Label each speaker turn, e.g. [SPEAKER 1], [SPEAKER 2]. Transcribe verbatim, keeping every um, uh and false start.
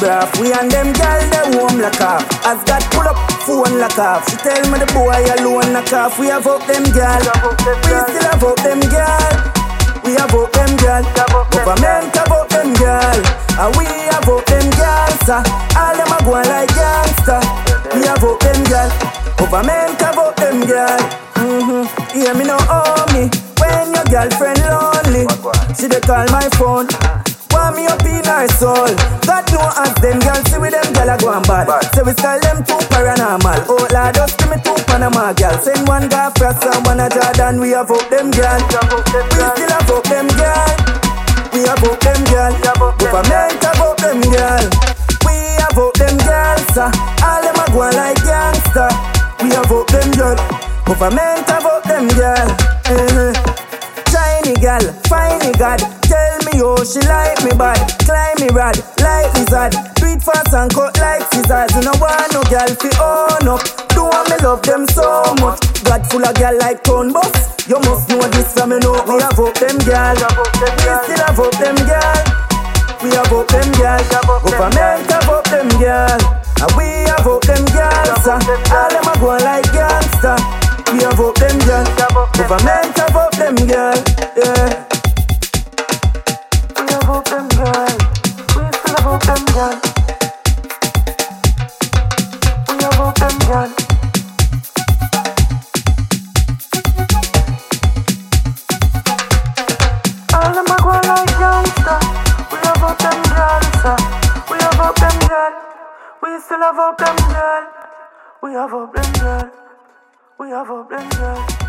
[SPEAKER 1] photograph. We and them girl, they home lock off. As God pull up, phone lock off. She tell me the boy alone lock off. We have up them girl. We still have up them girl. We have up them girl. Government have up them girl. And we have up them girls. All them a go like gangster. We have up them girl. Government have up them girl. Mm-hmm. Hear me no owe me. When your girlfriend lonely, she dey call my phone. Want me up in her soul. God know as them girls see with them girl a go and bad. So we style them too paranormal. Oh Lord, just give me two Panama girl. Send one guy frost and one a Jordan. We have up them girl. We still have up them girl. We have up them girl. Government have up them girl. We have up them girls. All them a go like gangster. We have up them girl. Government have up them girl. Uh-huh. Shiny girl, finey God. Tell me oh she like me bad. Climb me rad, like lizard. Do it fast and cut like scissors. You know want no girl fi own up. Do want me love them so much. God full of girl like town bus. You must know this from me know. We have up them girl. We still have up them girl. We have up them girl. Government have up them girl. And we have up them girls. All them a go like gangster. We have up them girl. Government have up them girl. Yeah. We have up them girl. We still have up them girl. We have up them girl. All them a go like gangster. We have up them girls. We have up them girl. We still have up them girl. We have up them girl. We have up them girl.